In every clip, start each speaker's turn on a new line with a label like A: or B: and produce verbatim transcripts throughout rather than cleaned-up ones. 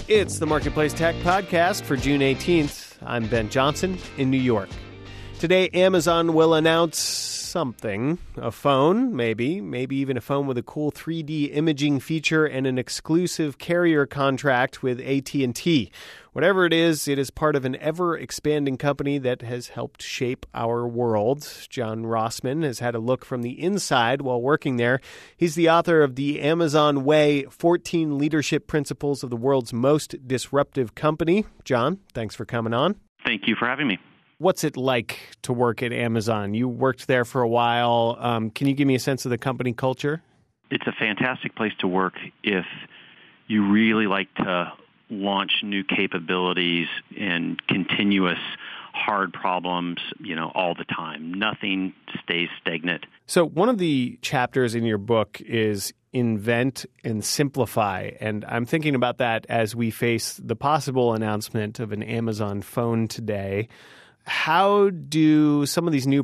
A: It's the Marketplace Tech Podcast for June eighteenth. I'm Ben Johnson in New York. Today, Amazon will announce something. A phone, maybe. Maybe even a phone with a cool three D imaging feature and an exclusive carrier contract with A T and T. Whatever it is, it is part of an ever-expanding company that has helped shape our world. John Rossman has had a look from the inside while working there. He's the author of The Amazon Way, fourteen Leadership Principles of the World's Most Disruptive Company. John, thanks for coming on.
B: Thank you for having me.
A: What's it like to work at Amazon? You worked there for a while. Um, can you give me a sense of the company culture?
B: It's a fantastic place to work if you really like to launch new capabilities and continuous hard problems, you know, all the time. Nothing stays stagnant.
A: So one of the chapters in your book is invent and simplify. And I'm thinking about that as we face the possible announcement of an Amazon phone today. How do some of these new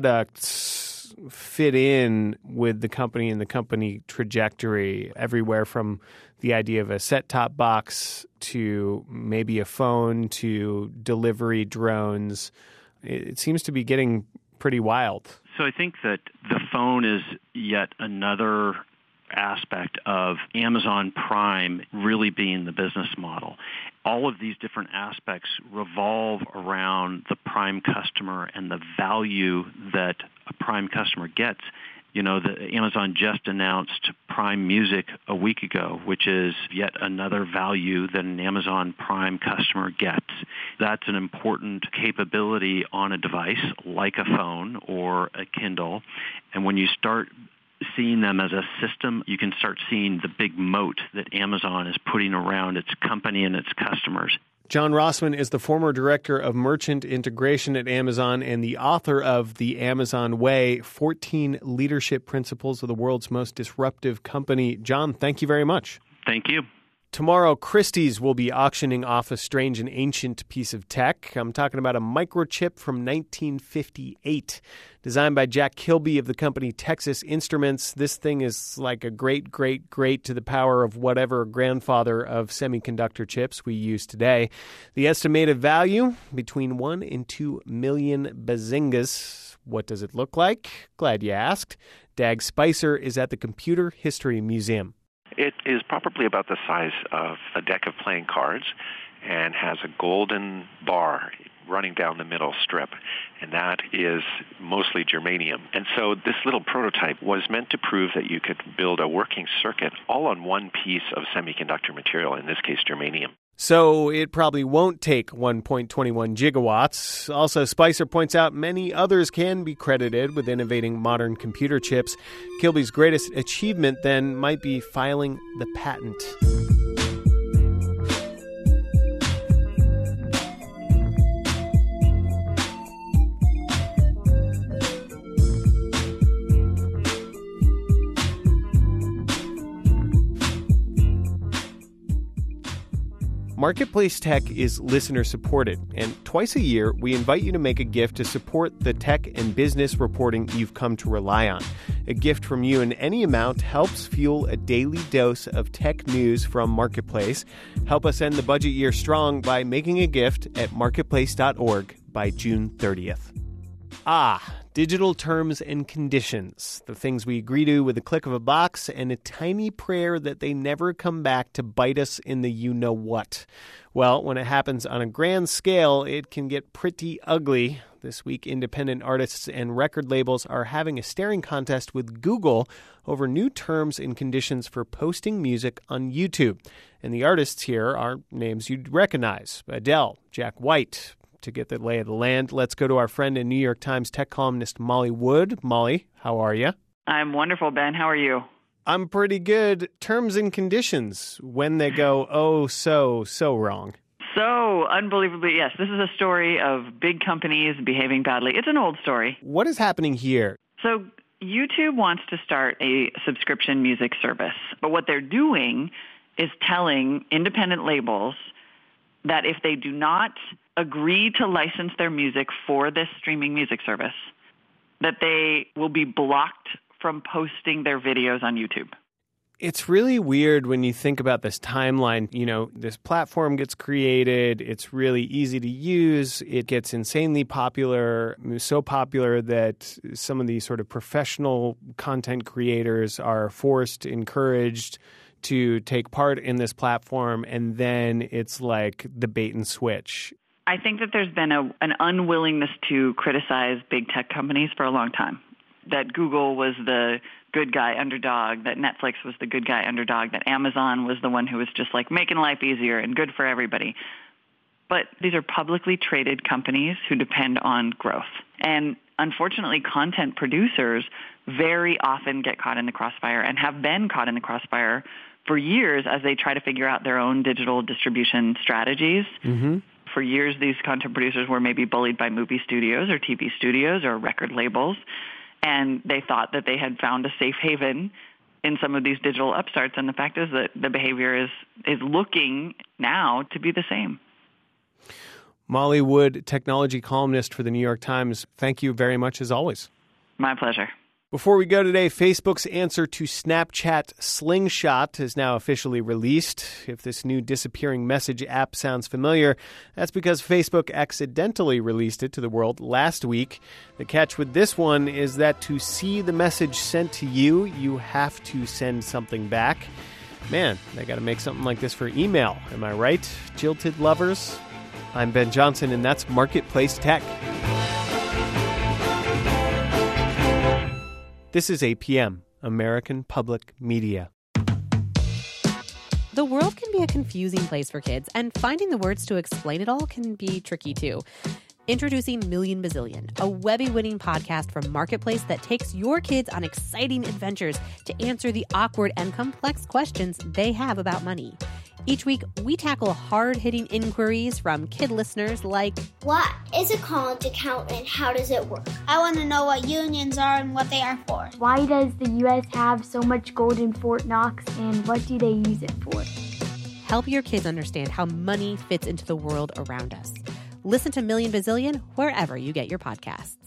A: products fit in with the company and the company trajectory, everywhere from the idea of a set-top box to maybe a phone to delivery drones? It seems to be getting pretty wild.
B: So I think that the phone is yet another aspect of Amazon Prime really being the business model. All of these different aspects revolve around the Prime customer and the value that a Prime customer gets. You know, the, Amazon just announced Prime Music a week ago, which is yet another value that an Amazon Prime customer gets. That's an important capability on a device like a phone or a Kindle. And when you start seeing them as a system, you can start seeing the big moat that Amazon is putting around its company and its customers.
A: John Rossman is the former director of merchant integration at Amazon and the author of The Amazon Way, fourteen Leadership Principles of the World's Most Disruptive Company. John, thank you very much.
B: Thank you.
A: Tomorrow, Christie's will be auctioning off a strange and ancient piece of tech. I'm talking about a microchip from nineteen fifty-eight. Designed by Jack Kilby of the company Texas Instruments, this thing is like a great, great, great to the power of whatever grandfather of semiconductor chips we use today. The estimated value, between one and two million bazingas. What does it look like? Glad you asked. Dag Spicer is at the Computer History Museum.
C: It is probably about the size of a deck of playing cards and has a golden bar running down the middle strip, and that is mostly germanium. And so this little prototype was meant to prove that you could build a working circuit all on one piece of semiconductor material, in this case germanium.
A: So it probably won't take one point two one gigawatts. Also, Spicer points out many others can be credited with innovating modern computer chips. Kilby's greatest achievement, then, might be filing the patent. Marketplace Tech is listener-supported, and twice a year, we invite you to make a gift to support the tech and business reporting you've come to rely on. A gift from you in any amount helps fuel a daily dose of tech news from Marketplace. Help us end the budget year strong by making a gift at marketplace dot org by June thirtieth. Ah, digital terms and conditions, the things we agree to with a click of a box and a tiny prayer that they never come back to bite us in the you-know-what. Well, when it happens on a grand scale, it can get pretty ugly. This week, independent artists and record labels are having a staring contest with Google over new terms and conditions for posting music on YouTube. And the artists here are names you'd recognize: Adele, Jack White. To get the lay of the land, let's go to our friend and New York Times tech columnist Molly Wood. Molly, how are you?
D: I'm wonderful, Ben. How are you?
A: I'm pretty good. Terms and conditions, when they go, oh, so, so wrong.
D: So, unbelievably, yes. This is a story of big companies behaving badly. It's an old story.
A: What is happening here?
D: So, YouTube wants to start a subscription music service. But what they're doing is telling independent labels that if they do not agree to license their music for this streaming music service, that they will be blocked from posting their videos on YouTube.
A: It's really weird when you think about this timeline. You know, this platform gets created. It's really easy to use. It gets insanely popular, so popular that some of these sort of professional content creators are forced, encouraged to take part in this platform. And then it's like the bait and switch.
D: I think that there's been a, an unwillingness to criticize big tech companies for a long time. That Google was the good guy underdog, that Netflix was the good guy underdog, that Amazon was the one who was just like making life easier and good for everybody. But these are publicly traded companies who depend on growth. And unfortunately, content producers very often get caught in the crossfire and have been caught in the crossfire for years as they try to figure out their own digital distribution strategies.
A: Mm-hmm.
D: For years, these content producers were maybe bullied by movie studios or T V studios or record labels. And they thought that they had found a safe haven in some of these digital upstarts. And the fact is that the behavior is is looking now to be the same.
A: Molly Wood, technology columnist for the New York Times. Thank you very much, as always.
D: My pleasure.
A: Before we go today, Facebook's answer to Snapchat Slingshot is now officially released. If this new disappearing message app sounds familiar, that's because Facebook accidentally released it to the world last week. The catch with this one is that to see the message sent to you, you have to send something back. Man, they got to make something like this for email. Am I right, jilted lovers? I'm Ben Johnson, and that's Marketplace Tech. This is A P M, American Public Media.
E: The world can be a confusing place for kids, and finding the words to explain it all can be tricky too. Introducing Million Bazillion, a Webby-winning podcast from Marketplace that takes your kids on exciting adventures to answer the awkward and complex questions they have about money. Each week, we tackle hard-hitting inquiries from kid listeners like,
F: what is a college account and how does it work? I want to know what unions are and what they are for.
G: Why does the U S have so much gold in Fort Knox and what do they use it for?
E: Help your kids understand how money fits into the world around us. Listen to Million Bazillion wherever you get your podcasts.